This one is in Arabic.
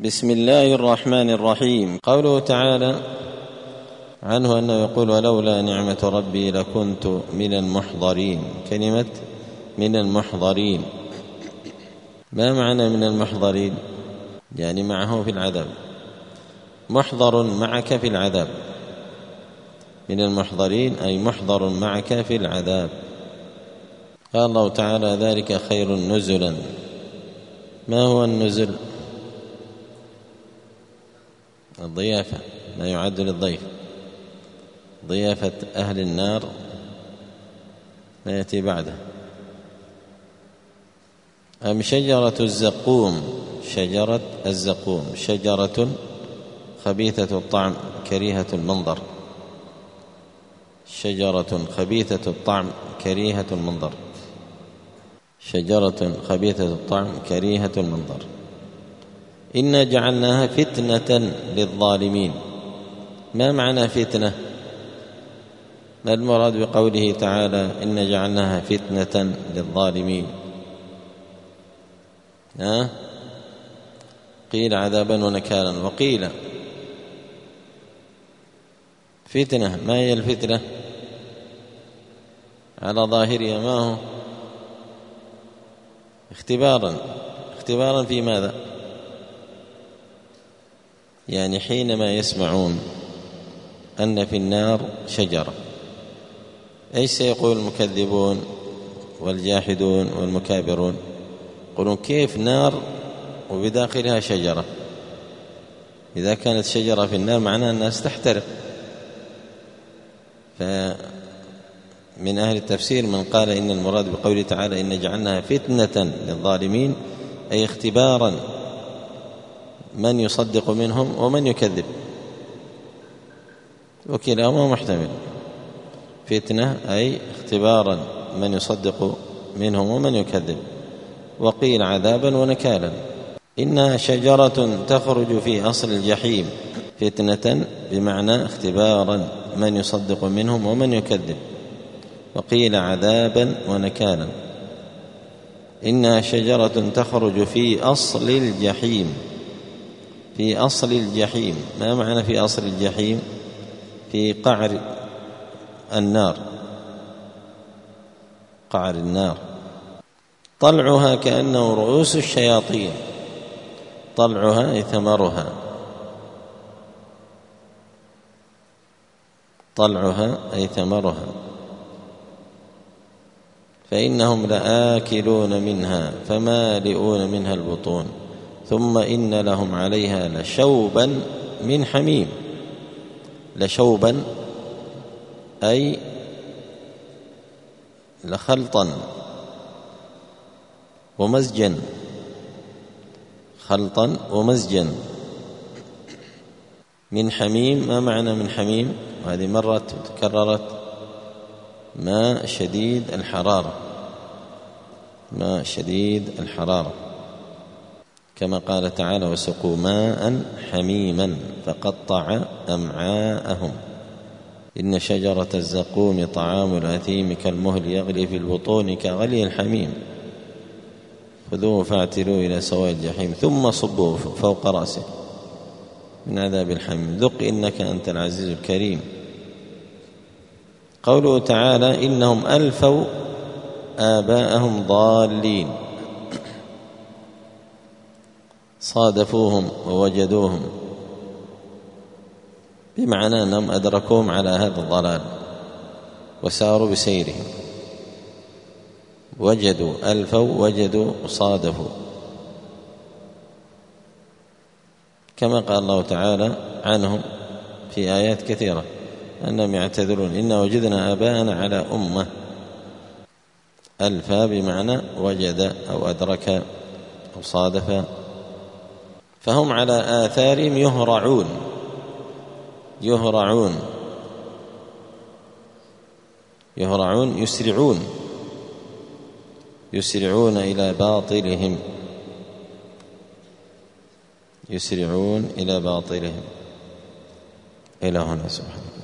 بسم الله الرحمن الرحيم. قوله تعالى عنه أنه يقول: ولولا نعمة ربي لكنت من المحضرين. كلمة من المحضرين، ما معنى من المحضرين؟ يعني معه في العذاب، محضر معك في العذاب. من المحضرين أي محضر معك في العذاب. قال الله تعالى: ذلك خير نزلا. ما هو النزل؟ الضيافة، ما يعد للضيف، ضيافة أهل النار ما يأتي بعده. أم شجرة الزقوم. شجرة الزقوم شجرة خبيثة الطعم كريهة المنظر. شجرة خبيثة الطعم كريهة المنظر. شجرة خبيثة الطعم كريهة المنظر. إنا جعلناها فتنة للظالمين. ما معنى فتنة؟ ما المراد بقوله تعالى: إنا جعلناها فتنة للظالمين؟ قيل عذابا ونكالا، وقيل فتنة. ما هي الفتنة على ظاهرها؟ ما هو؟ اختبارا في ماذا؟ يعني حينما يسمعون أن في النار شجرة، ايش سيقول المكذبون والجاحدون والمكابرون؟ يقولون: كيف نار وبداخلها شجرة؟ إذا كانت شجرة في النار معناها الناس تحترق. فمن أهل التفسير من قال إن المراد بقوله تعالى: إن جعلناها فتنة للظالمين، أي اختبارا من يصدق منهم ومن يكذب، وكلاهما محتمل. فتنة أي اختبارا من يصدق منهم ومن يكذب. وقيل عذابا ونكالا. إنها شجرة تخرج في أصل الجحيم. فتنة بمعنى اختبارا من يصدق منهم ومن يكذب. وقيل عذابا ونكالا. إنها شجرة تخرج في أصل الجحيم. في أصل الجحيم، ما معنى في أصل الجحيم؟ في قعر النار، قعر النار. طلعها كأنه رؤوس الشياطين. طلعها أي ثمرها، طلعها أي ثمرها. فإنهم لآكلون منها فمالئون منها البطون ثم إن لهم عليها لشوبا من حميم. لشوبا أي لخلطا ومزجا، خلطا ومزجا. من حميم، ما معنى من حميم؟ وهذه مرت وتكررت. ماء شديد الحرارة، ماء شديد الحرارة، كما قال تعالى: وسقوا ماء حميما فقطع أمعاءهم. إن شجرة الزقوم طعام الأثيم كالمهل يغلي في البطون كغلي الحميم خذوه فاعتلوه إلى سواء الجحيم ثم صبوه فوق رأسه من عذاب الحميم ذق إنك أنت العزيز الكريم. قوله تعالى: إنهم ألفوا آباءهم ضالين. صادفوهم ووجدوهم، بمعنى أنهم أدركوهم على هذا الضلال وساروا بسيرهم. وجدوا، ألفوا، وجدوا، وصادفوا، كما قال الله تعالى عنهم في آيات كثيرة أنهم يعتذرون: إنا وجدنا آباءنا على أمة. ألفا بمعنى وجد أو أدرك أو صادف. فهم على آثارهم يهرعون. يهرعون، يهرعون يسرعون، يسرعون إلى باطلهم، يسرعون إلى باطلهم. إلى هنا سبحانه.